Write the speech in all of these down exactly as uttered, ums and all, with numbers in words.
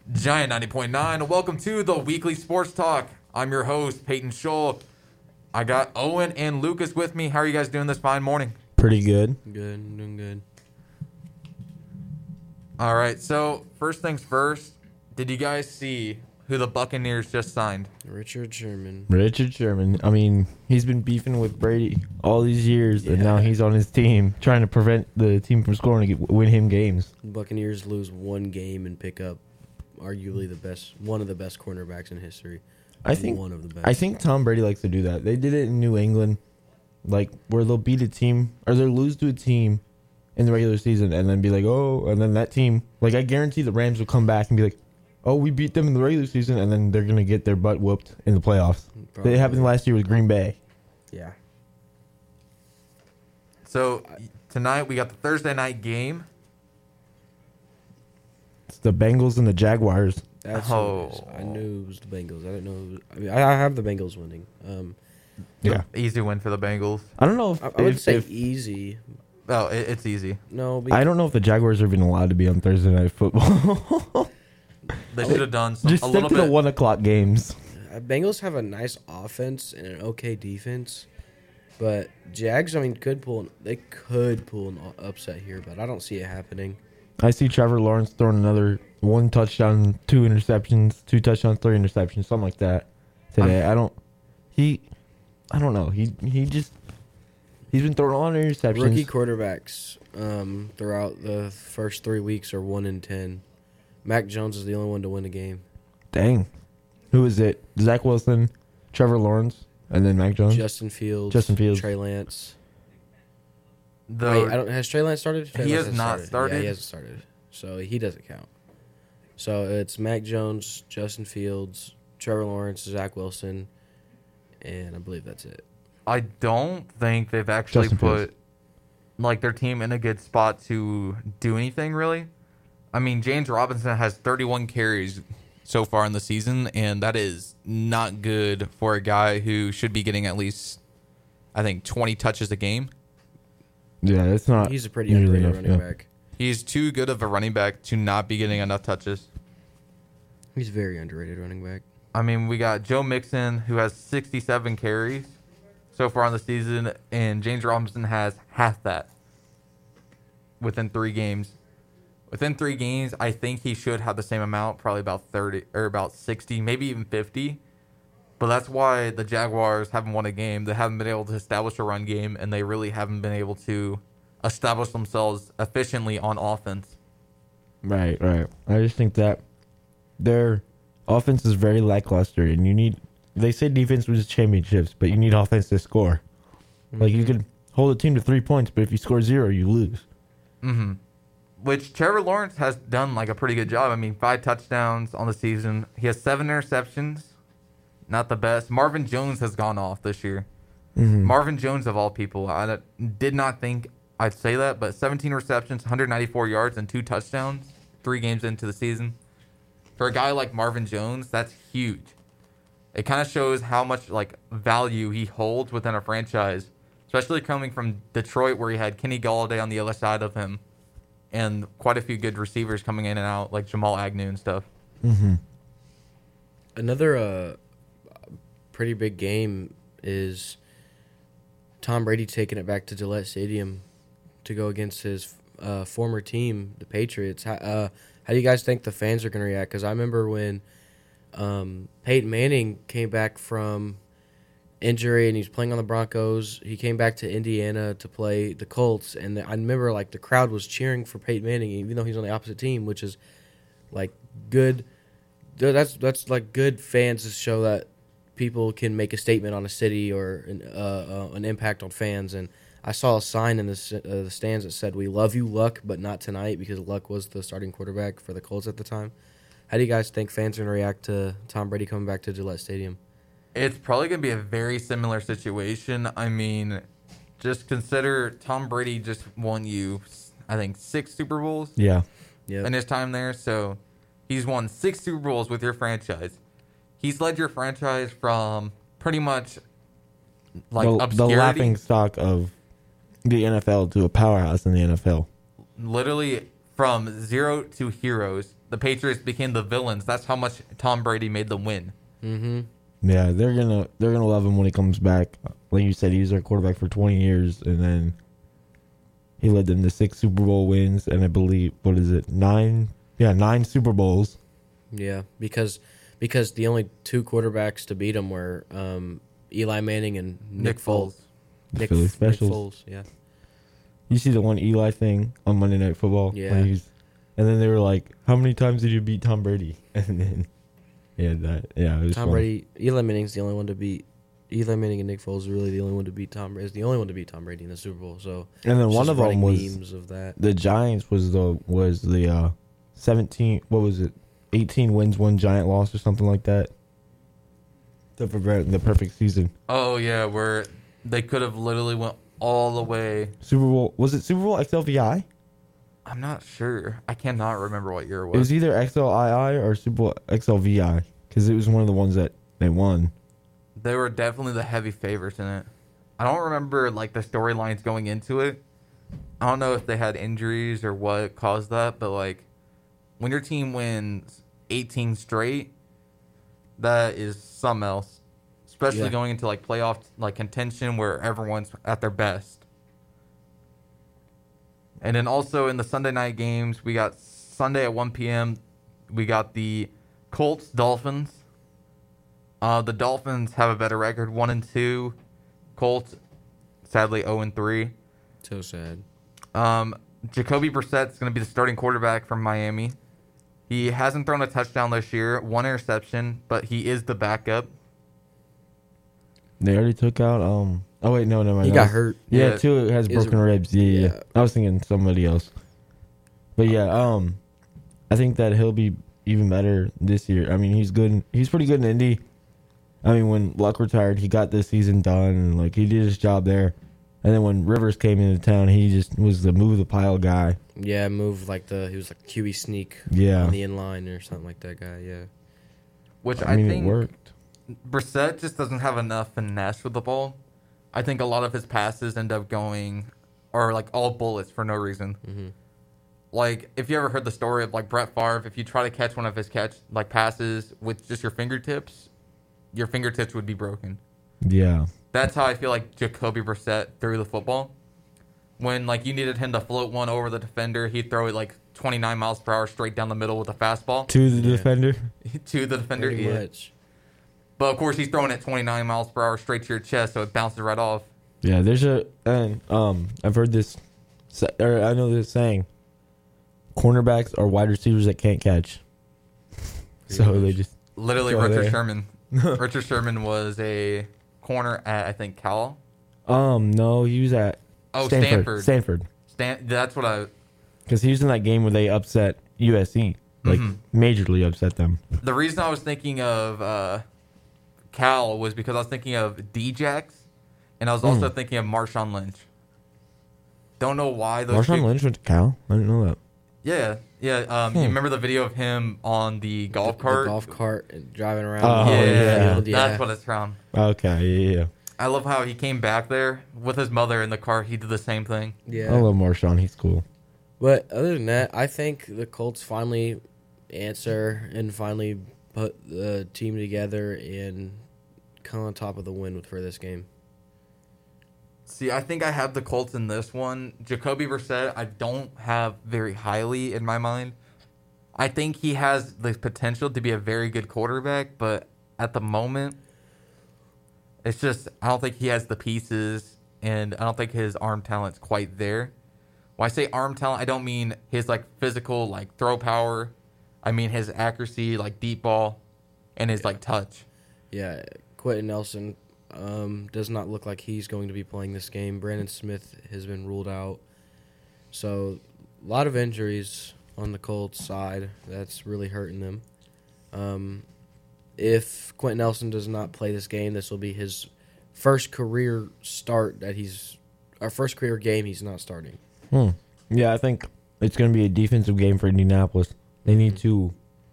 Giant ninety point nine. Welcome to the Weekly Sports Talk. I'm your host, Peyton Scholl. I got Owen and Lucas with me. How are you guys doing this fine morning? Pretty good. Good, doing good. All right, so first things first, did you guys see who the Buccaneers just signed? Richard Sherman. Richard Sherman. I mean, he's been beefing with Brady all these years, and Yeah. now he's on his team, trying to prevent the team from scoring to get, win him games. Buccaneers lose one game and pick up arguably the best, one of the best cornerbacks in history. I think one of the best. I think Tom Brady likes to do that. They did it in New England, like where they'll beat a team or they'll lose to a team in the regular season, and then be like, oh, and then that team, like I guarantee the Rams will come back and be like, oh, we beat them in the regular season, and then they're gonna get their butt whooped in the playoffs. Probably. It happened last year with Green Bay. Yeah. So tonight we got the Thursday night game. It's the Bengals and the Jaguars. That's Oh. what it is. I knew it was the Bengals. I didn't know. It was, I mean, I I have the Bengals winning. Um, Yeah, Easy win for the Bengals. I don't know if, I, I would if- say if- easy. Oh, it, it's easy. No, I don't know if the Jaguars are even allowed to be on Thursday Night Football. They should have done some, Just a stick little to bit. the one o'clock games. Uh, Bengals have a nice offense and an okay defense, but Jags, I mean, could pull. An, they could pull an u- upset here, but I don't see it happening. I see Trevor Lawrence throwing another one touchdown, two interceptions, two touchdowns, three interceptions, something like that today. I don't. He, I don't know. He he just he's been throwing a lot of interceptions. Rookie quarterbacks um, throughout the first three weeks are one in ten. Mac Jones is the only one to win the game. Dang, who is it? Zach Wilson, Trevor Lawrence, and then Mac Jones. Justin Fields, Justin Fields. Trey Lance. The, Wait, I don't. Has Trey Lance started? Trey He Lance has not Yeah, started. he hasn't started, so he doesn't count. So it's Mac Jones, Justin Fields, Trevor Lawrence, Zach Wilson, and I believe that's it. I don't think they've actually Justin put Fields. like their team in a good spot to do anything really. I mean, James Robinson has thirty-one carries so far in the season, and that is not good for a guy who should be getting at least, I think, twenty touches a game. Yeah, it's not. He's a pretty nearly underrated enough, running yeah. back. He's too good of a running back to not be getting enough touches. He's very underrated running back. I mean, we got Joe Mixon, who has sixty-seven carries so far in the season, and James Robinson has half that within three games. Within three games, I think he should have the same amount, probably about thirty or about sixty, maybe even fifty. But that's why the Jaguars haven't won a game. They haven't been able to establish a run game, and they really haven't been able to establish themselves efficiently on offense. Right, right. I just think that their offense is very lackluster, and you need. They say defense wins championships, but you need offense to score. Like you could hold a team to three points, but if you score zero, you lose. Mm-hmm. Which Trevor Lawrence has done like a pretty good job. I mean, five touchdowns on the season. He has seven interceptions. Not the best. Marvin Jones has gone off this year. Mm-hmm. Marvin Jones, of all people, I did not think I'd say that, but seventeen receptions, one hundred ninety-four yards, and two touchdowns, three games into the season. For a guy like Marvin Jones, that's huge. It kind of shows how much like value he holds within a franchise, especially coming from Detroit, where he had Kenny Galladay on the other side of him, and quite a few good receivers coming in and out, like Jamal Agnew and stuff. Mm-hmm. Another uh, pretty big game is Tom Brady taking it back to Gillette Stadium to go against his uh, former team, the Patriots. How, uh, how do you guys think the fans are going to react? Because I remember when um, Peyton Manning came back from injury and he's playing on the Broncos. He came back to Indiana to play the Colts, and I remember like the crowd was cheering for Peyton Manning, even though he's on the opposite team, which is like good. That's that's like good fans to show that people can make a statement on a city or an, uh, uh, an impact on fans. And I saw a sign in the, uh, the stands that said, "We love you, Luck, but not tonight," because Luck was the starting quarterback for the Colts at the time. How do you guys think fans are going to react to Tom Brady coming back to Gillette Stadium? It's probably going to be a very similar situation. I mean, just consider Tom Brady just won you, I think, six Super Bowls Yeah. Yeah, in his time there. So he's won six Super Bowls with your franchise. He's led your franchise from pretty much like the, the obscurity, laughing stock of the N F L to a powerhouse in the N F L. literally from zero to heroes. the Patriots became the villains. That's how much Tom Brady made them win. Mm-hmm. Yeah, they're gonna they're gonna love him when he comes back. Like you said, he was their quarterback for twenty years, and then he led them to six Super Bowl wins, and I believe what is it nine? Yeah, nine Super Bowls. Yeah, because because the only two quarterbacks to beat him were um, Eli Manning and Nick, Nick Foles. Foles. The Nick, Philly Nick Specials. Foles, yeah. You see the one Eli thing on Monday Night Football? Yeah. when he's- and then they were like, "How many times did you beat Tom Brady?" And then yeah, that yeah, it was Tom fun. Brady, Eli Manning's the only one to beat. Eli Manning and Nick Foles are really the only one to beat Tom Brady. Is the only one to beat Tom Brady in the Super Bowl. So And then it's one just of them running was memes of that. the Giants was the was the uh, seventeen. What was it? Eighteen wins, one giant loss, or something like that. To prevent the perfect season. Oh yeah, where they could have literally went all the way. Super Bowl was it Super Bowl X L V I? I'm not sure. I cannot remember what year it It was. was either X L I I or Super Bowl X L V I because it was one of the ones that they won. They were definitely the heavy favorites in it. I don't remember like the storylines going into it. I don't know if they had injuries or what caused that, but like when your team wins eighteen straight, that is something else. Especially Yeah. going into like playoff like contention where everyone's at their best. And then also in the Sunday night games, we got Sunday at one p.m. We got the Colts Dolphins. Uh, the Dolphins have a better record, one and two. Colts, sadly, zero and three. So sad. Um, Jacoby Brissett's going to be the starting quarterback from Miami. He hasn't thrown a touchdown this year, one interception, but he is the backup. They already took out. Um. Oh wait, no, no, He no. got hurt. Yeah, Yeah. two has Is- broken ribs. Yeah, yeah, yeah. yeah. I was thinking somebody else. But yeah, um, I think that he'll be even better this year. I mean, he's good. He's pretty good in Indy. I mean, when Luck retired, he got this season done, and like he did his job there. And then when Rivers came into town, he just was the move the pile guy. Yeah, moved like the he was like Q B sneak Yeah, on the in line or something like that guy. Yeah. Which I I, mean, it think worked. Brissett just doesn't have enough finesse with the ball. I think a lot of his passes end up going, or like all bullets for no reason. Mm-hmm. Like, if you ever heard the story of like Brett Favre, if you try to catch one of his catch like passes with just your fingertips, your fingertips would be broken. Yeah, That's how I feel like Jacoby Brissett threw the football. When like you needed him to float one over the defender, he'd throw it like twenty-nine miles per hour straight down the middle with a fastball to the Yeah. defender. to the defender. Pretty Yeah. much. But of course, he's throwing it twenty-nine miles per hour straight to your chest, so it bounces right off. Yeah, there's a and um I've heard this, sa- or I know this saying. Cornerbacks are wide receivers that can't catch. So Pretty they much. just Literally, Go Richard there. Sherman. Richard Sherman was a corner at I think Cal. um no, he was at Oh, Stanford. Stanford. Stanford. Stan- that's what I. Because he was in that game where they upset U S C. Like, Mhm. majorly upset them. The reason I was thinking of uh, Cal was because I was thinking of D-Jax, and I was also Mm. thinking of Marshawn Lynch. Don't know why those. Marshawn two- Lynch went to Cal? I didn't know that. Yeah, yeah. Um, Hmm. You remember the video of him on the golf The- cart? The golf cart and driving around. Oh, yeah, yeah. Field, that's what it's from. Okay, yeah, yeah. I love how he came back there with his mother in the car. He did the same thing. Yeah. I love Marshawn. He's cool. But other than that, I think the Colts finally answer and finally put the team together and come on top of the win for this game. See, I think I have the Colts in this one. Jacoby Brissett, I don't have very highly in my mind. I think he has the potential to be a very good quarterback, but at the moment, it's just, I don't think he has the pieces, and I don't think his arm talent's quite there. When I say arm talent, I don't mean his, like, physical, like, throw power. I mean his accuracy, like, deep ball, and his, like, touch. Yeah, Quentin Nelson um, does not look like he's going to be playing this game. Brandon Smith has been ruled out. So, a lot of injuries on the Colts side. That's really hurting them. Um, if Quentin Nelson does not play this game, this will be his first career start that he's our first career game he's not starting. Hmm. Yeah, I think it's going to be a defensive game for Indianapolis. They need to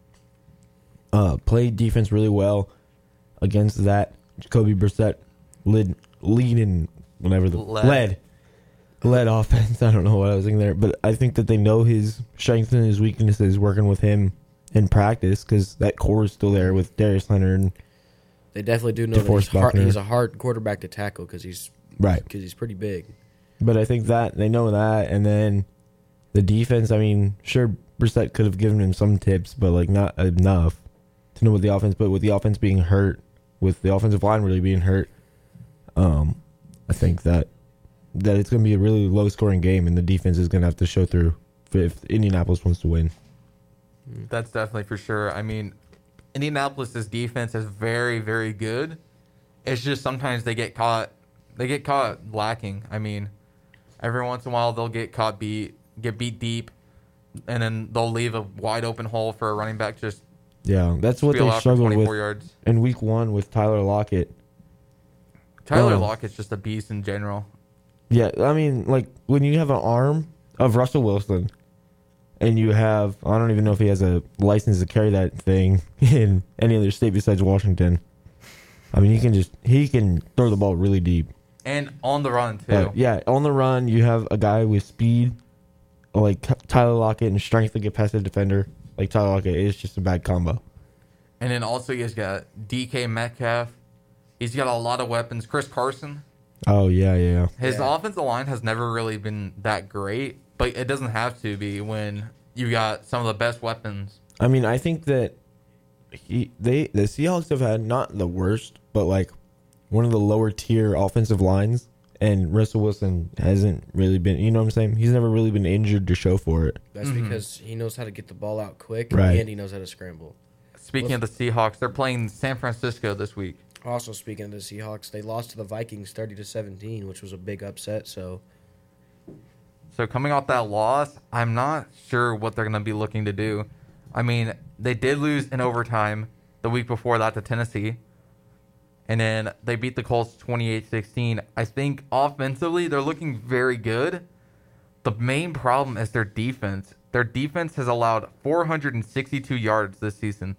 uh, play defense really well against that Jacoby Brissett lead, lead in whatever the Led. lead. Lead offense. I don't know what I was thinking there, but I think that they know his strengths and his weaknesses working with him in practice because that core is still there with Darius Leonard. And, They definitely do know that DeForest he's, hard, Buckner. he's a hard quarterback to tackle because he's right. because he's pretty big. But I think that they know that, and then the defense. I mean, sure, Brissett could have given him some tips, but like not enough to know what the offense. But with the offense being hurt, with the offensive line really being hurt, um, I think that that it's going to be a really low scoring game, and the defense is going to have to show through if Indianapolis wants to win. That's definitely for sure. I mean, Indianapolis's defense is very, very good. It's just sometimes they get caught. They get caught lacking. I mean, every once in a while they'll get caught beat, get beat deep, and then they'll leave a wide open hole for a running back just Yeah, that's what spiel they out for struggled with twenty-four yards. in week one with Tyler Lockett. Tyler Um, Lockett's just a beast in general. Yeah, I mean, like when you have an arm of Russell Wilson, and you have, I don't even know if he has a license to carry that thing in any other state besides Washington. I mean, he can just, he can throw the ball really deep. And on the run, too. But yeah, on the run, you have a guy with speed, like Tyler Lockett, and strength to get past the defender. Like Tyler Lockett is just a bad combo. And then also he's got D K Metcalf. He's got a lot of weapons. Chris Carson. Oh, yeah, yeah. His Yeah. offensive line has never really been that great, but it doesn't have to be when you got some of the best weapons. I mean, I think that he, they the Seahawks have had not the worst, but like one of the lower tier offensive lines, and Russell Wilson hasn't really been. You know what I'm saying? He's never really been injured to show for it. That's Mhm. because he knows how to get the ball out quick, Right. and he knows how to scramble. Speaking of the Seahawks, they're playing San Francisco this week. Also, speaking of the Seahawks, they lost to the Vikings thirty to seventeen, which was a big upset. So So coming off that loss, I'm not sure what they're going to be looking to do. I mean, they did lose in overtime the week before that to Tennessee. And then they beat the Colts twenty-eight sixteen. I think offensively, they're looking very good. The main problem is their defense. Their defense has allowed four hundred sixty-two yards this season.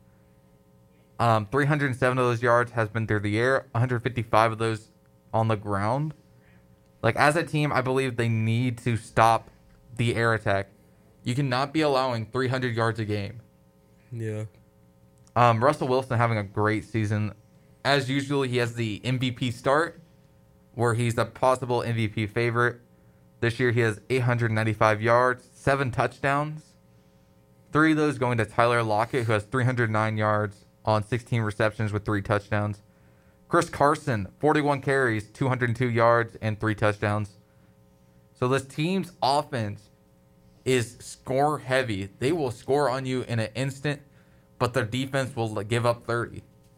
Um, three hundred seven of those yards has been through the air, one hundred fifty-five of those on the ground. Like, as a team, I believe they need to stop the air attack. You cannot be allowing three hundred yards a game. yeah, Um, Russell Wilson having a great season. As usual, he has the M V P start, where he's a possible M V P favorite. This year, he has eight hundred ninety-five yards, seven touchdowns. Three of those going to Tyler Lockett, who has three hundred nine yards on sixteen receptions with three touchdowns. Chris Carson, forty-one carries, two hundred two yards, and three touchdowns. So this team's offense is score heavy. They will score on you in an instant, but their defense will give up thirty.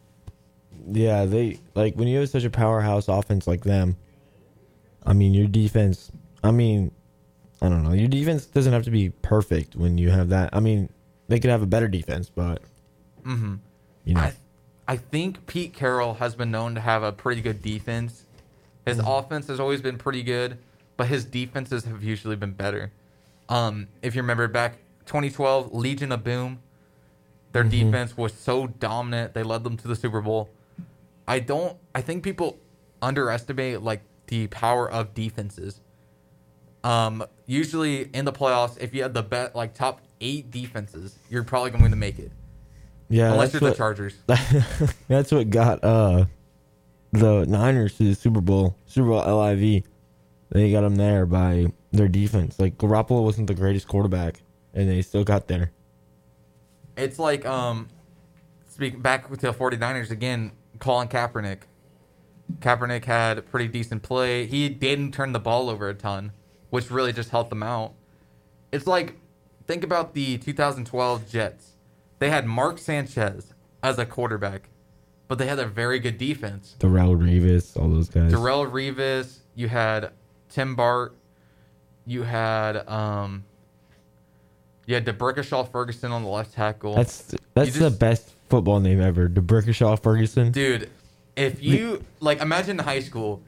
Yeah, they like when you have such a powerhouse offense like them. I mean, your defense. I mean, I don't know. Your defense doesn't have to be perfect when you have that. I mean, they could have a better defense, but Mm-hmm. you know, I, I think Pete Carroll has been known to have a pretty good defense. His Mm-hmm. offense has always been pretty good, but his defenses have usually been better. Um, if you remember back twenty twelve, Legion of Boom, their Mhm. defense was so dominant. They led them to the Super Bowl. I don't. I think people underestimate like the power of defenses. Um, usually in the playoffs, if you have the bet like top eight defenses, you're probably going to make it. yeah, Unless that's you're what, the Chargers. that's what got uh the Niners to the Super Bowl, Super Bowl L I V. They got them there by their defense. Like Garoppolo wasn't the greatest quarterback, and they still got there. It's like, um, speaking back to the 49ers again, Colin Kaepernick. Kaepernick had a pretty decent play. He didn't turn the ball over a ton, which really just helped them out. It's like, think about the two thousand twelve Jets. They had Mark Sanchez as a quarterback, but they had a very good defense. Darrell Revis, all those guys. Darrell Revis, you had Tim Bart, you had um, you had DeBrickashaw Ferguson on the left tackle. That's that's You the just- best football name ever. DeBrickashaw Ferguson. Dude, if you like, imagine in high school,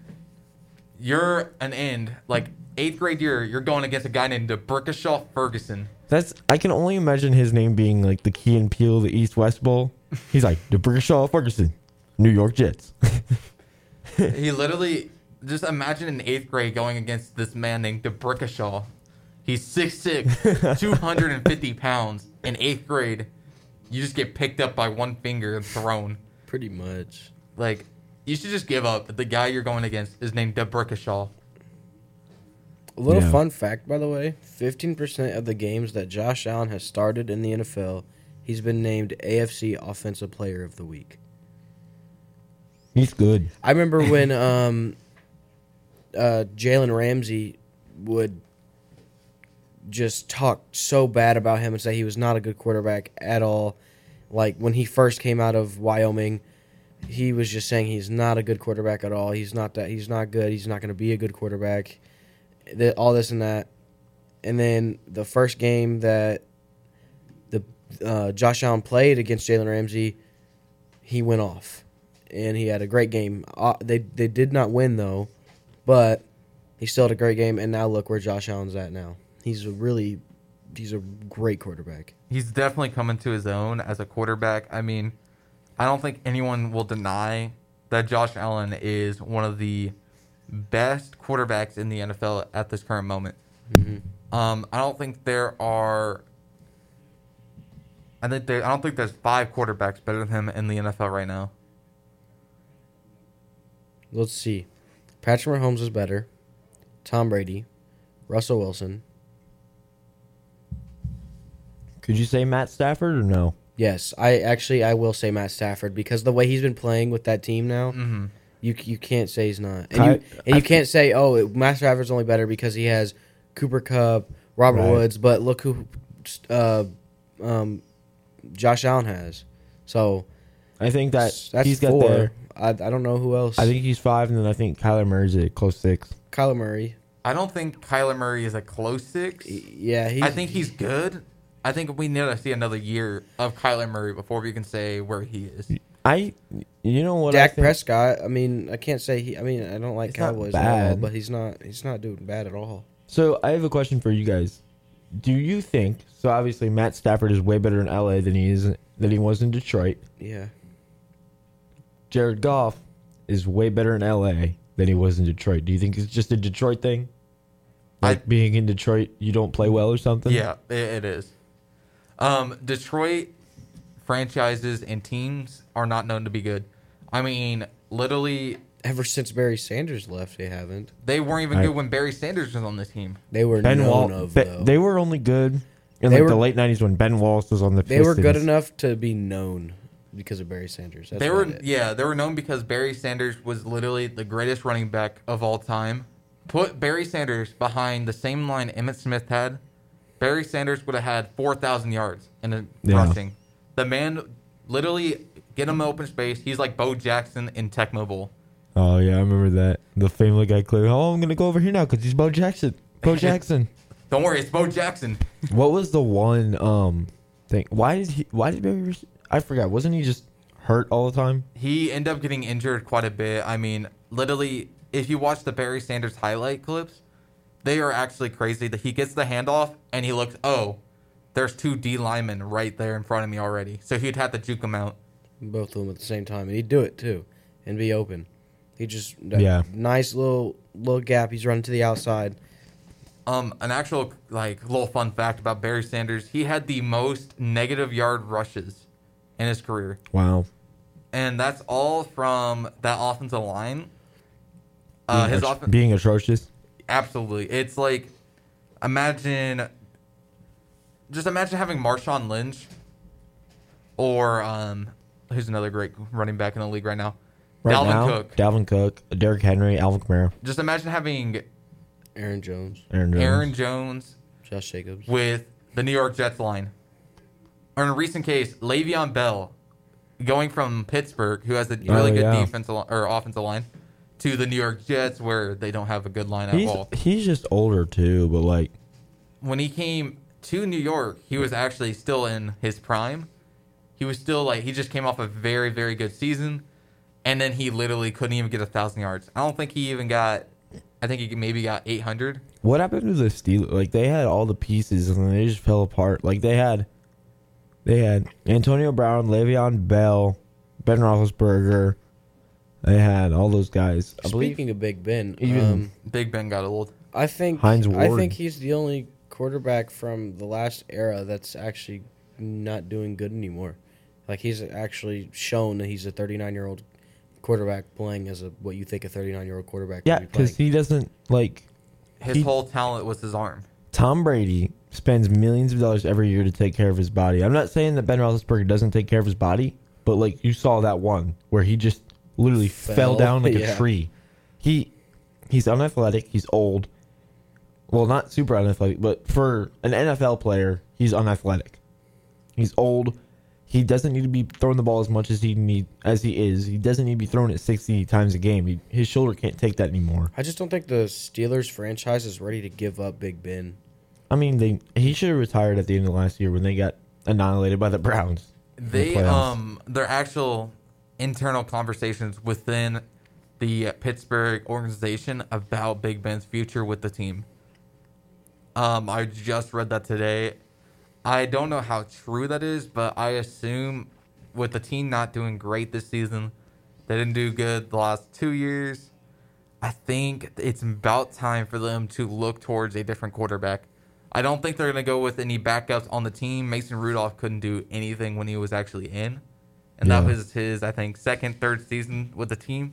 you're an end like eighth grade year. You're going against a guy named DeBrickashaw Ferguson. That's I can only imagine his name being like the Key and Peele, the East West Bowl. He's like DeBrickashaw Ferguson, New York Jets. He literally just imagine in eighth grade going against this man named DeBrickashaw. He's six six, two hundred fifty pounds in eighth grade. you just get picked up by one finger and thrown. Pretty much. Like, you should just give up. The guy you're going against is named DeBrickashaw. A little Yeah. fun fact, by the way: fifteen percent of the games that Josh Allen has started in the N F L, he's been named A F C Offensive Player of the Week. He's good. I remember when um, uh, Jalen Ramsey would just talk so bad about him and say he was not a good quarterback at all. Like when he first came out of Wyoming, he was just saying he's not a good quarterback at all. He's not that. He's not good. He's not going to be a good quarterback. The, all this and that, and then the first game that the uh, Josh Allen played against Jalen Ramsey, he went off, and he had a great game. Uh, they they did not win though, but he still had a great game. And now look where Josh Allen's at now. He's a really, he's a great quarterback. He's definitely coming to his own as a quarterback. I mean, I don't think anyone will deny that Josh Allen is one of the best quarterbacks in the N F L at this current moment. Mm-hmm. Um, I don't think there are. I think there. I don't think there's five quarterbacks better than him in the N F L right now. Let's see. Patrick Mahomes is better. Tom Brady, Russell Wilson. Could you say Matt Stafford or no? Yes, I actually I will say Matt Stafford because the way he's been playing with that team now, Mm-hmm. you you can't say he's not, and I- you and I- you can't say oh it- Matt Stafford's only better because he has Cooper Kupp, Robert Right. Woods, but look who uh, um, Josh Allen has. So I think that that's he's got four. there. I I don't know who else. I think he's five, and then I think Kyler Murray's at close six. Kyler Murray. I don't think Kyler Murray is a close six. y- Yeah, he's, I think he's good. I think we need to see another year of Kyler Murray before we can say where he is. I, you know what? I Dak think? Prescott. I mean, I can't say he. I mean, I don't like He's not Cowboys at all, bad. but he's not. He's not doing bad at all. So I have a question for you guys. Do you think? So obviously Matt Stafford is way better in L A than he is than he was in Detroit. Yeah. Jared Goff is way better in L A than he was in Detroit. Do you think it's just a Detroit thing? Like I- being in Detroit, you don't play well or something? Yeah, it, it is. Um, Detroit franchises and teams are not known to be good. I mean, literally, Ever since Barry Sanders left, they haven't. they weren't even I- good when Barry Sanders was on the team. They were Ben known Wal- of Be- though. they were only good in They like were- the late nineties when Ben Wallace was on the They were good Pistons. enough to be known because of Barry Sanders. That's they were, about it. yeah, they were known because Barry Sanders was literally the greatest running back of all time. Put Barry Sanders behind the same line Emmitt Smith had, Barry Sanders would have had four thousand yards in a Yeah. rushing. The man literally get him open space. He's like Bo Jackson in Tecmo Bowl. Oh yeah, I remember that. The Family Guy clip. Oh, I'm gonna go over here now because he's Bo Jackson. Bo Jackson. Don't worry, it's Bo Jackson. What was the one um thing? Why did he? Why did Barry? I forgot. Wasn't he just hurt all the time? He ended up getting injured quite a bit. I mean, literally, if you watch the Barry Sanders highlight clips, they are actually crazy. That he gets the handoff and he looks, oh, there's two D linemen right there in front of me already. So he'd have to juke them out. Both of them at the same time, and he'd do it too, and be open. He just that Yeah. nice little little gap. He's running to the outside. Um, an actual like little fun fact about Barry Sanders: he had the most negative yard rushes in his career, Wow. and that's all from that offensive line. Uh, being, his atro- offense. being atrocious. Absolutely. It's like, imagine, just imagine having Marshawn Lynch or, um, who's another great running back in the league right now? Right Dalvin now, Cook. Dalvin Cook, Derrick Henry, Alvin Kamara, Just imagine having Aaron Jones, Aaron Jones. Aaron Jones Josh Jacobs. with the New York Jets line. Or in a recent case, Le'Veon Bell going from Pittsburgh, who has a Oh, really good yeah. defensive li- or offensive line, to the New York Jets, where they don't have a good line at He's all. he's just older too, but like When he came to New York, he was actually still in his prime. He was still like, he just came off a very, very good season. And then he literally couldn't even get a thousand yards. I don't think he even got, I think he maybe got eight hundred. what happened to the Steelers? Like they had all the pieces and then they just fell apart. Like they had, they had Antonio Brown, Le'Veon Bell, Ben Roethlisberger. They had all those guys. I believe Speaking of Big Ben, even- um, Big Ben got old. I think Hines I Ward. think he's the only quarterback from the last era that's actually not doing good anymore. Like, he's actually shown that he's a thirty-nine-year-old quarterback playing as a what you think a thirty-nine-year-old quarterback Yeah, would be playing. because he doesn't, like... His He- whole talent was his arm. Tom Brady spends millions of dollars every year to take care of his body. I'm not saying that Ben Roethlisberger doesn't take care of his body, but, like, you saw that one where he just literally fell, Fell, down like yeah. a tree. He He's unathletic. He's old. Well, not super unathletic, but for an N F L player, he's unathletic. He's old. He doesn't need to be throwing the ball as much as he need as he is. He doesn't need to be throwing it sixty times a game. He, his shoulder can't take that anymore. I just don't think the Steelers franchise is ready to give up Big Ben. I mean, they he should have retired at the end of last year when they got annihilated by the Browns. in the They playoffs. um their actual internal conversations within the Pittsburgh organization about Big Ben's future with the team. Um, I just read that today. I don't know how true that is, but I assume with the team not doing great this season, they didn't do good the last two years. I think it's about time for them to look towards a different quarterback. I don't think they're going to go with any backups on the team. Mason Rudolph couldn't do anything when he was actually in. And that Yeah. was his, I think, second, third season with the team.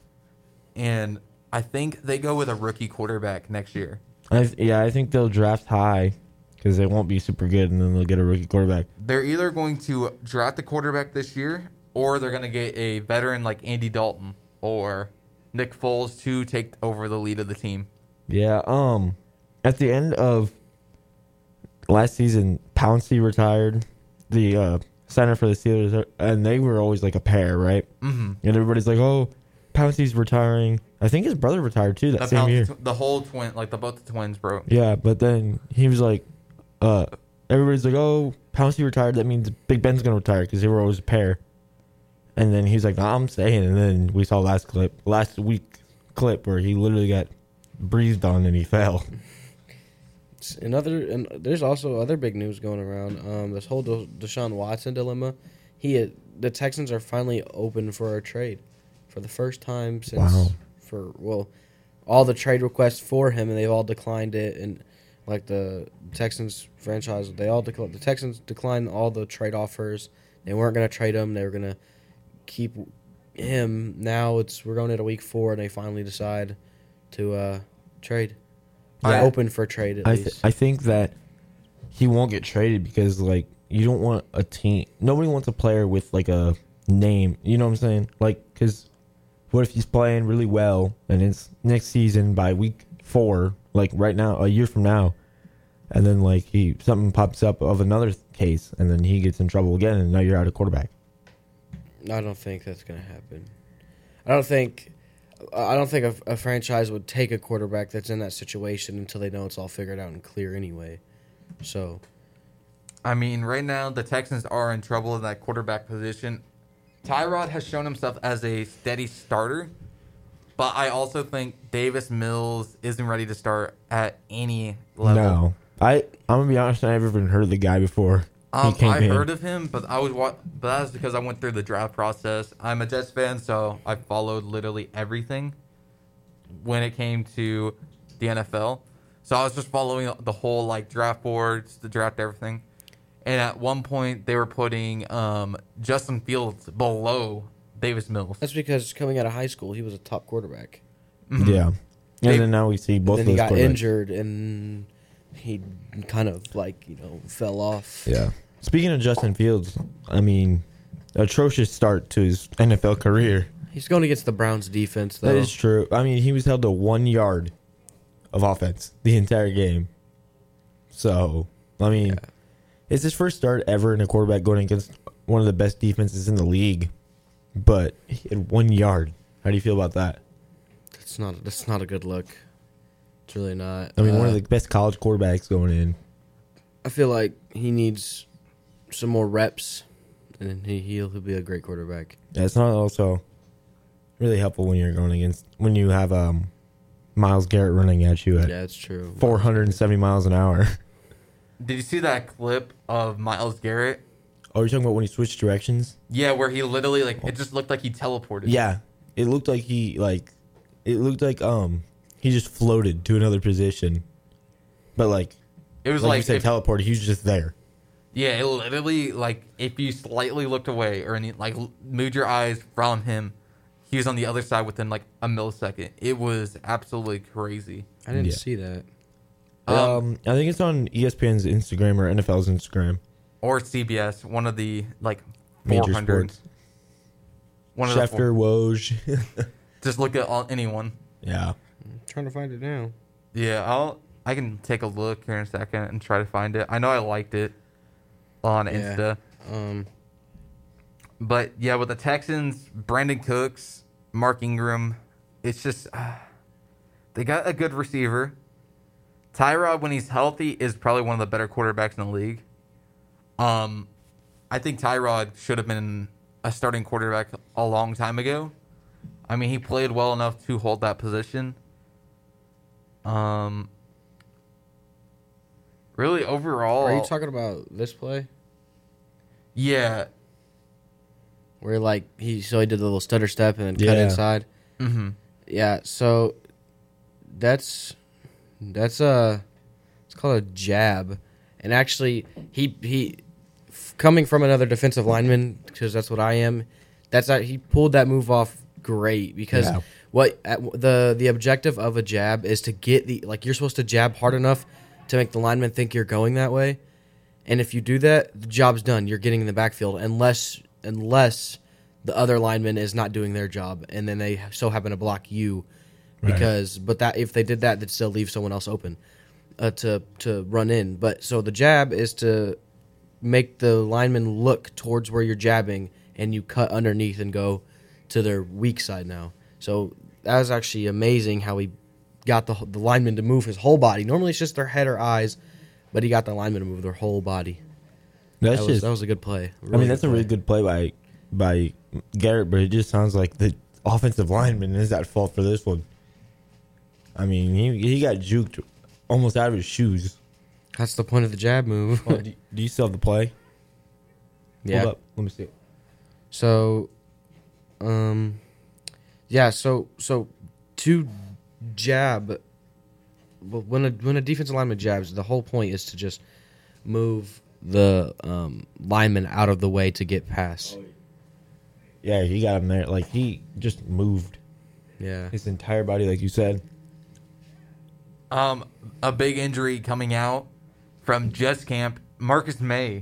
And I think they go with a rookie quarterback next year. I th- yeah, I think they'll draft high because they won't be super good, and then they'll get a rookie quarterback. They're either going to draft a quarterback this year, or they're going to get a veteran like Andy Dalton or Nick Foles to take over the lead of the team. Yeah. Um, at the end of last season, Pouncey retired, the uh, center for the Steelers, and they were always like a pair, right? Mm-hmm. And everybody's like, "Oh, Pouncey's retiring." I think his brother retired too that The, same Pounce- year. the whole twin, like the both the twins, bro. Yeah, but then he was like, uh, everybody's like, "Oh, Pouncey retired. That means Big Ben's gonna retire because they were always a pair." And then he was like, "Nah, I'm staying." And then we saw last clip, last week clip where he literally got breathed on and he fell. Another, and there's also other big news going around. Um, this whole De- Deshaun Watson dilemma. He, had, the Texans are finally open for a trade, for the first time since Wow. for well, all the trade requests for him, and they've all declined it. And like the Texans franchise, they all declined. The Texans declined all the trade offers. They weren't going to trade him. They were going to keep him. Now it's we're going into week four, and they finally decide to uh, trade. They're I- open for trade at I least. th- I think that he won't get traded because like you don't want a team. Nobody wants a player with like a name. You know what I'm saying? Like, because what if he's playing really well and it's next season by week four, like right now, a year from now, and then like he something pops up of another case, and then he gets in trouble again, and now you're out of quarterback. I don't think that's going to happen. I don't think I don't think a, a franchise would take a quarterback that's in that situation until they know it's all figured out and clear anyway. So, I mean, right now the Texans are in trouble in that quarterback position. Tyrod has shown himself as a steady starter, but I also think Davis Mills isn't ready to start at any level. No, I I'm gonna be honest. I never even heard of the guy before. Um, he came I in. heard of him, but I was wa- but that's because I went through the draft process. I'm a Jets fan, so I followed literally everything when it came to the N F L. So I was just following the whole like draft boards, the draft everything. And at one point, they were putting um, Justin Fields below Davis Mills. that's because coming out of high school, he was a top quarterback. Yeah, and They- then now we see both And of then those he got quarterbacks. injured and he kind of like, you know, fell off. Yeah. Speaking of Justin Fields, I mean, atrocious start to his N F L career. He's going against the Browns defense though. That is true. I mean, he was held to one yard of offense the entire game. So, I mean, Yeah. it's his first start ever in a quarterback going against one of the best defenses in the league. But he had one yard. How do you feel about that? That's not that's not a good look. It's really not. I mean, one Uh, of the best college quarterbacks going in. I feel like he needs some more reps, and he he'll, he'll be a great quarterback. Yeah, it's not also really helpful when you're going against when you have um, Myles Garrett running at you at Yeah, it's true. four hundred seventy miles an hour. Did you see that clip of Myles Garrett? Oh, you're talking about when he switched directions? Yeah, where he literally like it just looked like he teleported. Yeah, it looked like he like it looked like um he just floated to another position, but like it was like, like you said, if- teleported. He was just there. Yeah, it literally, like, if you slightly looked away or any, like l- moved your eyes from him, he was on the other side within like a millisecond. It was absolutely crazy. I didn't Yeah. see that. Um, Um, I think it's on E S P N's Instagram or N F L's Instagram. Or C B S, one of the like Major four hundred. sports. One of the Schefter, Woj. four, just look at all, anyone. yeah. I'm trying to find it now. Yeah, I'll I can take a look here in a second and try to find it. I know I liked it on Yeah. Insta. Um, But yeah, with the Texans, Brandon Cooks, Mark Ingram, it's just uh, they got a good receiver. Tyrod, when he's healthy, is probably one of the better quarterbacks in the league. Um, I think Tyrod should have been a starting quarterback a long time ago. I mean, he played well enough to hold that position. Um, really, overall, are you talking about this play yeah. where like he so he did the little stutter step and then cut Yeah. inside? Mm-hmm. Yeah. So that's that's a it's called a jab, and actually he he f- coming from another defensive lineman because that's what I am. That's a, he pulled that move off great because Yeah. what at, the the objective of a jab is to get the like you're supposed to jab hard enough to make the lineman think you're going that way, and if you do that, the job's done. You're getting in the backfield unless unless the other lineman is not doing their job, and then they so happen to block you because but that if they did that, they'd still leave someone else open uh, to to run in. But so the jab is to make the lineman look towards where you're jabbing, and you cut underneath and go to their weak side now. So that was actually amazing how he got the the lineman to move his whole body. Normally it's just their head or eyes, but he got the lineman to move their whole body. That's That was, just. that was a good play. I mean, that's a really good play by by Garrett, but it just sounds like the offensive lineman is at fault for this one. I mean, he he got juked almost out of his shoes. That's the point of the jab move. Oh, do, do you still have the play? Yeah. Hold up. Let me see it. So, um, yeah. So so to jab, well, when a when a defensive lineman jabs, the whole point is to just move the um, lineman out of the way to get past. Yeah, he got him there. Like, he just moved Yeah. his entire body, like you said. Um, a big injury coming out from Jets camp, Marcus May.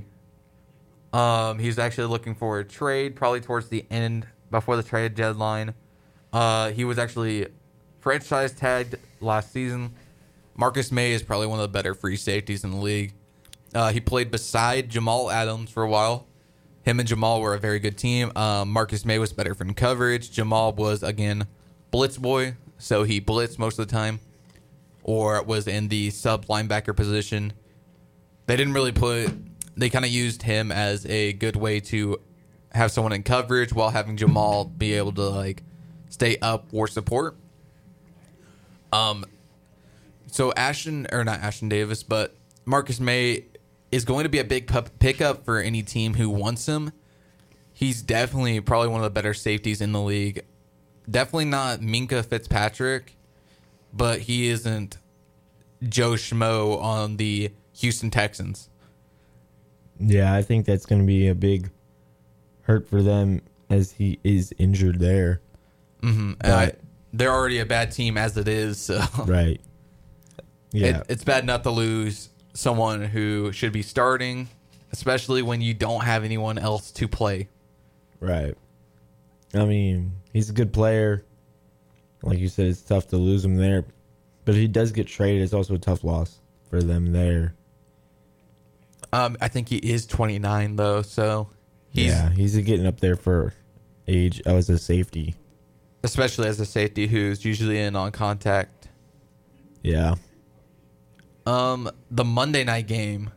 Um, he's actually looking for a trade, probably towards the end before the trade deadline. Uh, he was actually franchise tagged last season. Marcus May is probably one of the better free safeties in the league. Uh, he played beside Jamal Adams for a while. Him and Jamal were a very good team. Um, Marcus May was better from coverage. Jamal was, again, blitz boy, so he blitzed most of the time, or was in the sub linebacker position. They didn't really put, they kind of used him as a good way to have someone in coverage while having Jamal be able to like stay up or support. Um, so Ashton, or not Ashton Davis, but Marcus May is going to be a big pup- pickup for any team who wants him. He's definitely probably one of the better safeties in the league. Definitely not Minka Fitzpatrick, but he isn't Joe Schmo on the Houston Texans. Yeah, I think that's going to be a big hurt for them as he is injured there. Mm-hmm. And I, they're already a bad team as it is, so Right. Yeah. it, it's bad enough to lose someone who should be starting, especially when you don't have anyone else to play. Right. I mean, he's a good player. Like you said, it's tough to lose him there. But if he does get traded, it's also a tough loss for them there. Um, I think he is twenty-nine, though, so he's, yeah, he's getting up there for age as a safety. especially as a safety who's usually in on contact. Yeah. Um, the Monday night game.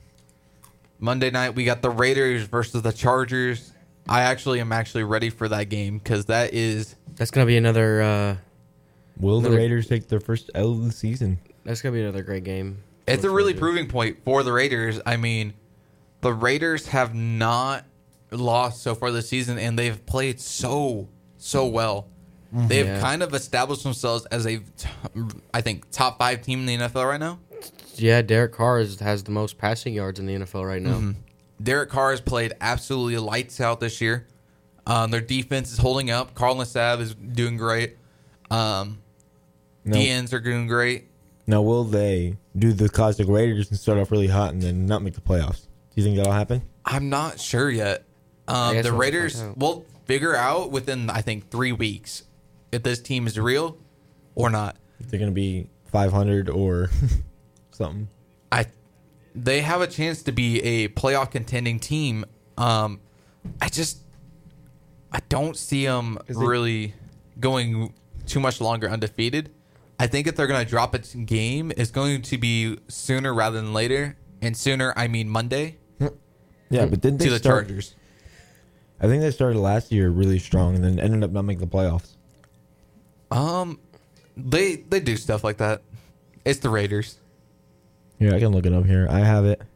Monday night, we got the Raiders versus the Chargers. I actually am actually ready for that game because that is That's gonna be another. Uh, Will the Another- Raiders take their first L of the season? that's gonna be another great game. it's a really proving point for the Raiders. I mean, the Raiders have not lost so far this season, and they've played so so well. They've Yeah. kind of established themselves as a, t- I think, top five team in the N F L right now. Yeah, Derek Carr is, has the most passing yards in the N F L right now. Mm-hmm. Derek Carr has played absolutely lights out this year. Um, their defense is holding up. Carl Nassab is doing great. Um, No. D Ns are doing great. Now, will they do the classic Raiders and start off really hot and then not make the playoffs? Do you think that'll happen? I'm not sure yet. I Um, guess the we'll Raiders find out. will figure out within, I think, three weeks if this team is real or not. If they're going to be five hundred or something. I, they have a chance to be a playoff contending team. Um, I just, I don't see them Is it- really going too much longer undefeated. I think if they're going to drop a t- game, it's going to be sooner rather than later. And sooner, I mean Monday Yeah, but didn't they to the start? Chargers. I think they started last year really strong and then ended up not making the playoffs. Um, they they do stuff like that. It's the Raiders. Yeah, I can look it up here. I have it.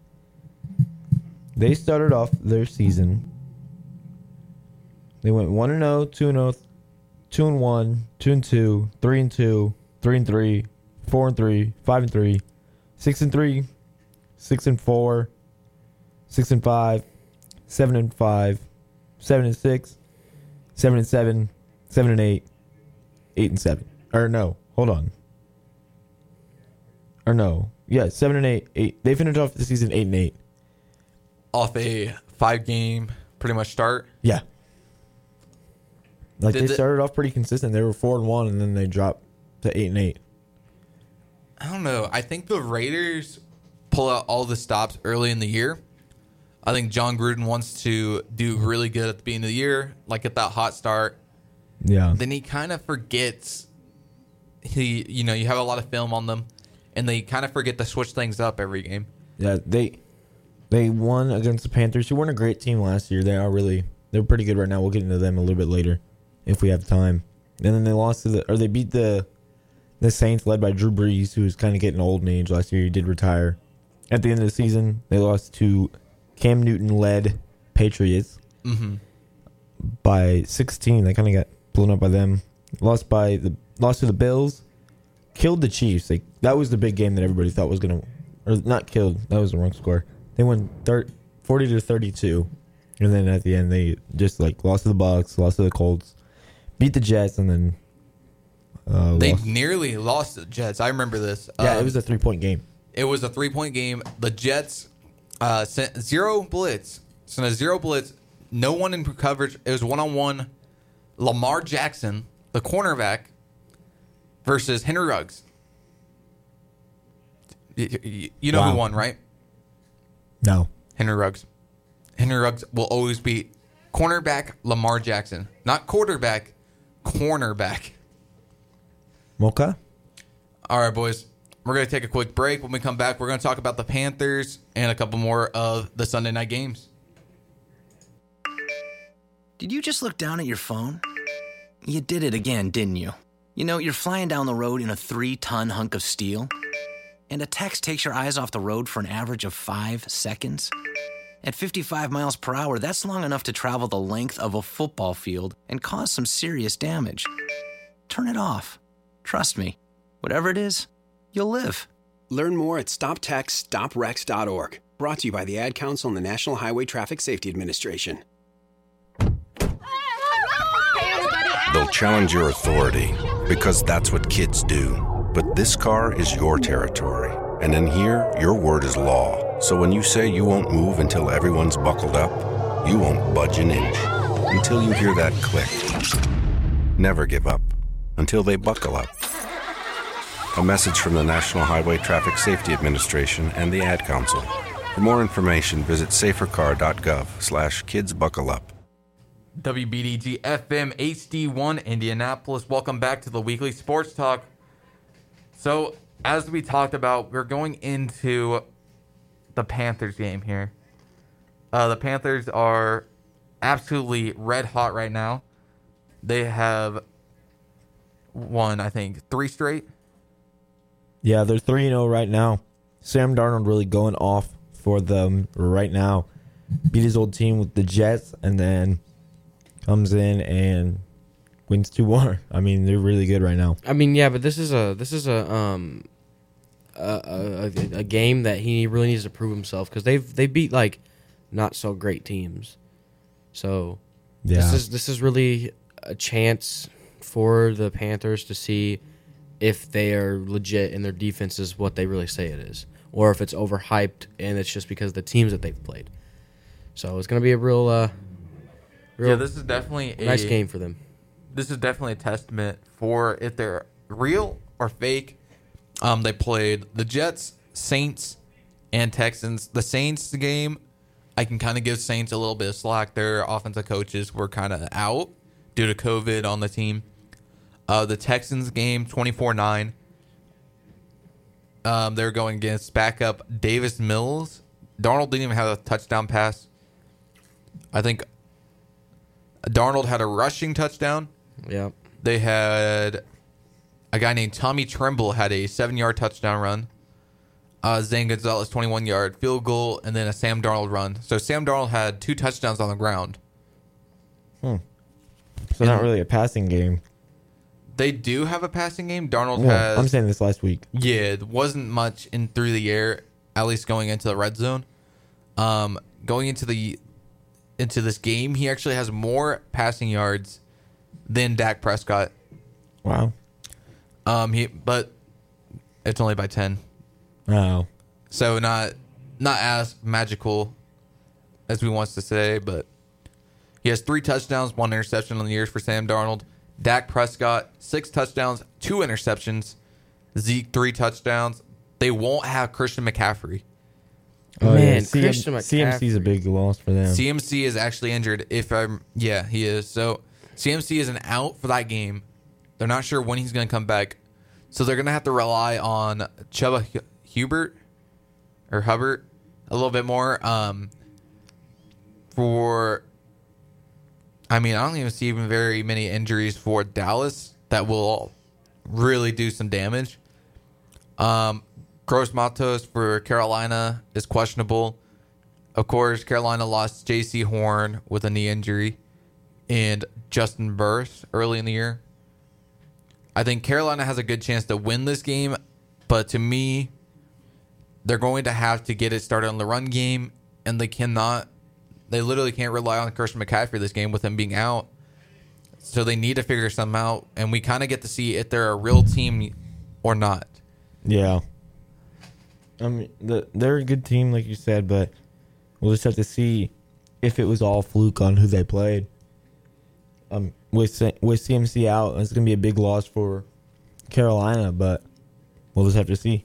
They started off their season. They went one and zero, two and zero, two and one, two and two, three and two, three and three, four and three, five and three, six and three, six and four, six and five, seven and five, seven and six, seven and seven, seven and eight, eight and seven. Or no, hold on. Or no, yeah, seven and eight, eight. They finished off the season eight and eight. Off a five game pretty much start. Yeah. Like Did they the- started off pretty consistent. They were four and one, and then they dropped to eight and eight. I don't know. I think the Raiders pull out all the stops early in the year. I think John Gruden wants to do really good at the beginning of the year, like get that hot start. Yeah. Then he kind of forgets. He, you know, you have a lot of film on them, and they kind of forget to switch things up every game. Yeah, they they won against the Panthers, who weren't a great team last year. They are really they're pretty good right now. We'll get into them a little bit later if we have time. And then they lost to the or they beat the the Saints led by Drew Brees, who was kind of getting old in age last year. He did retire. At the end of the season, they lost to Cam Newton led Patriots Mm-hmm. by sixteen. They kind of got blown up by them. Lost by the lost to the Bills. Killed the Chiefs. Like that was the big game that everybody thought was gonna, or not killed. That was the wrong score. They won thir- forty to thirty-two, and then at the end they just like lost to the Bucks, lost to the Colts, beat the Jets, and then uh, They lost. nearly lost to the Jets. I remember this. Yeah, Um, it was a three-point game. It was a three-point game. The Jets uh, sent zero blitz. Sent a zero blitz. No one in coverage. It was one-on-one. Lamar Jackson, the cornerback, versus Henry Ruggs. You, you- you know Wow. who won, right? No, Henry Ruggs. Henry Ruggs will always be cornerback Lamar Jackson. Not quarterback, cornerback. Mocha. All right, boys. We're going to take a quick break. When we come back, we're going to talk about the Panthers and a couple more of the Sunday night games. Did you just look down at your phone? You did it again, didn't you? You know, you're flying down the road in a three-ton hunk of steel, and a text takes your eyes off the road for an average of five seconds. At fifty-five miles per hour, that's long enough to travel the length of a football field and cause some serious damage. Turn it off. Trust me, whatever it is, you'll live. Learn more at stop text stop rex dot org. Brought to you by the Ad Council and the National Highway Traffic Safety Administration. They'll challenge your authority because that's what kids do. But this car is your territory. And in here, your word is law. So when you say you won't move until everyone's buckled up, you won't budge an inch until you hear that click. Never give up until they buckle up. A message from the National Highway Traffic Safety Administration and the Ad Council. For more information, visit safercar dot gov slash kids buckle up. W B D G F M H D one Indianapolis. Welcome back to the weekly sports talk. So, as we talked about, we're going into the Panthers game here. Uh, the Panthers are absolutely red hot right now. They have won, I think, three straight. Yeah, they're three and zero right now. Sam Darnold really going off for them right now. Beat his old team with the Jets, and then comes in and wins two more. I mean, they're really good right now. I mean, yeah, but this is a this is a um a, a, a game that he really needs to prove himself because they've they beat like not so great teams. So Yeah. this is this is really a chance for the Panthers to see if they are legit and their defense is what they really say it is, or if it's overhyped and it's just because of the teams that they've played. So it's going to be a real, uh, real Yeah, this is definitely a nice game for them. This is definitely a testament for if they're real or fake. Um, they played the Jets, Saints, and Texans. The Saints game, I can kind of give Saints a little bit of slack. Their offensive coaches were kind of out due to COVID on the team. Uh, the Texans game, twenty-four nine. Um, they're going against backup Davis Mills. Darnold didn't even have a touchdown pass. I think Darnold had a rushing touchdown. Yeah. They had a guy named Tommy Tremble had a seven-yard touchdown run. Uh, Zane Gonzalez, twenty-one-yard field goal, and then a Sam Darnold run. So Sam Darnold had two touchdowns on the ground. Hmm. So not really a passing game. They do have a passing game. Darnold Well, has... I'm saying this last week. Yeah, it wasn't much in through the air, at least going into the red zone. Um, going into the into this game, he actually has more passing yards than Dak Prescott. Wow. Um, he but it's only by ten, Oh. so not not as magical as we wants to say. But he has three touchdowns, one interception on the years for Sam Darnold. Dak Prescott, six touchdowns, two interceptions. Zeke, three touchdowns. They won't have Christian McCaffrey. Oh, Man, yeah. C M- Christian McCaffrey. C M C is a big loss for them. C M C is actually injured. If I'm, yeah, he is. So C M C is an out for that game. They're not sure when he's going to come back. So they're going to have to rely on Chuba Hu- Hubert or Hubbard a little bit more. Um, for, I mean, I don't even see even very many injuries for Dallas that will really do some damage. Um, Gross Matos for Carolina is questionable. Of course, Carolina lost J C Horn with a knee injury and Justin Burst early in the year. I think Carolina has a good chance to win this game, but to me, they're going to have to get it started on the run game, and they cannot, they literally can't rely on Christian McCaffrey this game with him being out. So they need to figure something out, and we kind of get to see if they're a real team or not. Yeah. I mean, the, they're a good team, like you said, but we'll just have to see if it was all fluke on who they played. Um, with C- with C M C out, it's going to be a big loss for Carolina, but we'll just have to see.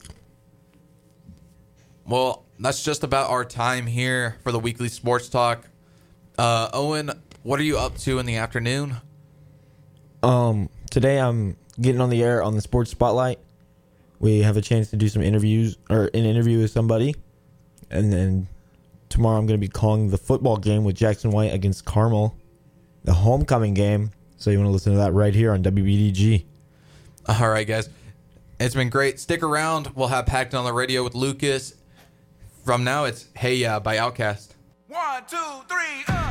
Well, that's just about our time here for the weekly sports talk. Uh, Owen, what are you up to in the afternoon? Um, today I'm getting on the air on the Sports Spotlight. We have a chance to do some interviews or an interview with somebody, and then tomorrow I'm going to be calling the football game with Jackson White against Carmel, the homecoming game. So you want to listen to that right here on W B D G. All right, guys. It's been great. Stick around. We'll have Packed on the Radio with Lucas. From now, it's Hey Ya by Outkast. One, two, three, uh.